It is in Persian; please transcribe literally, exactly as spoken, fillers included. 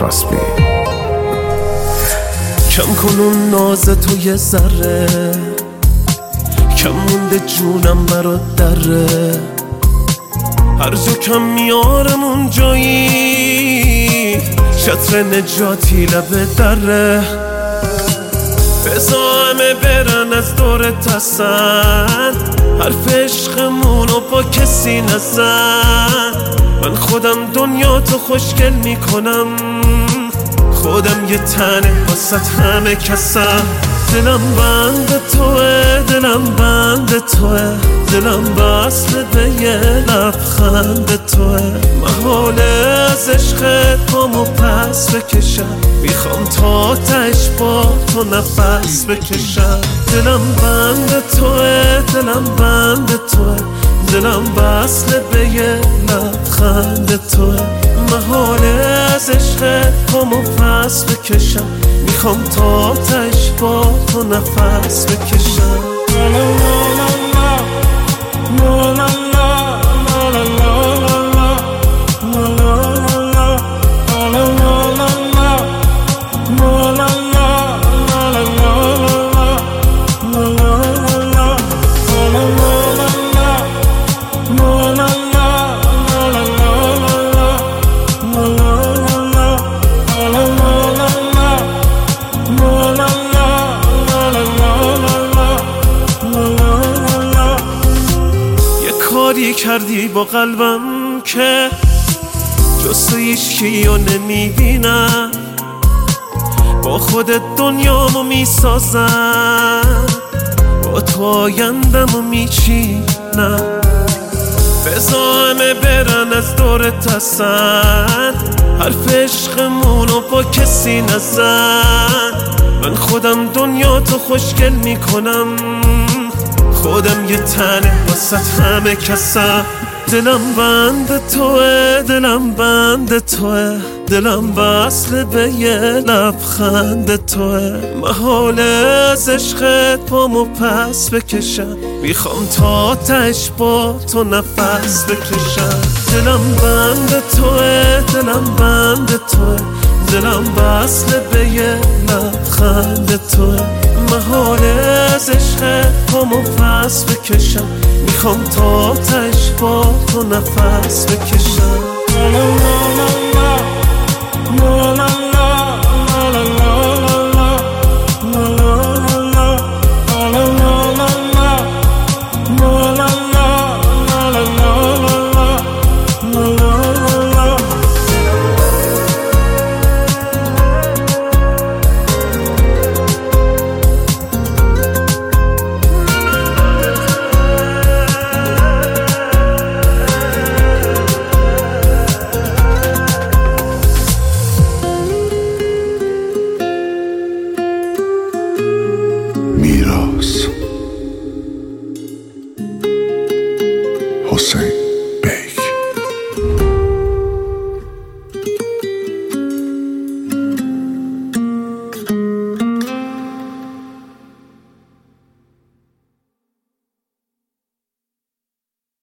کاسبی. کم کن اون ناز تو یه ذره، کم مونده جونم برات دره، هر جا کم میارم اون جایی شطر نجاتی لبه دره. بزا همه برن از دورت هستن، حرف عشقمونو با کسی نزن. من خودم دنیا تو خوشگل میکنم، خودم یه تنه واسط همه کسم. دلم بند توه، دلم بند توه، دلم بسته به یه لبخند توه. محاله از عشقت پامو پس بکشم، میخوام تا تش با تو نفس بکشم. دلم بند توه، دلم بند توه، دلم بسته به یه لبخند توه. محاله از عشقت پامو پس بکشم، میخوام تا تش با تو نفس بکشم. کاری کردی با قلبم که جز تو هیچکیو نمیبینم، با خودت دنیامو میسازم، با تو آیندمو میچینم. بزا همه برن از دورت هستن، حرف عشقمونو با کسی نزن. من خودم دنیا تو خوشگل میکنم، خودم یه تنه واسط همه کسم. دلم بند توه، دلم بند توه، دلم وصل به یه لبخند توه. محاله از عشقت پامو پس بکشم، میخوام تا تش با تو نفس بکشم. دلم بند توه، دلم بند توه، دلم وصل به یه لبخند توه. محاله از عشقت پامو پس بکشم، میخوام تا تش با تو نفس بکشم.